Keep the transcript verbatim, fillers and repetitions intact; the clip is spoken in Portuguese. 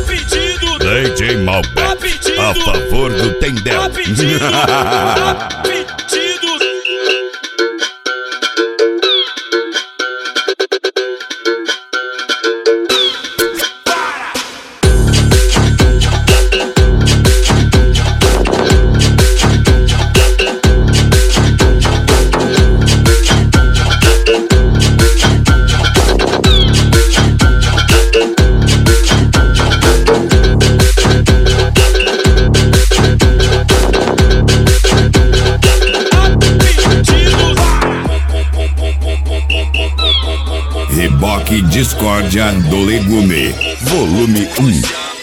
pedido, D J Malbec, a favor do Tendel. a pedido, a pedido. Reboque Discórdia do Legume, volume um.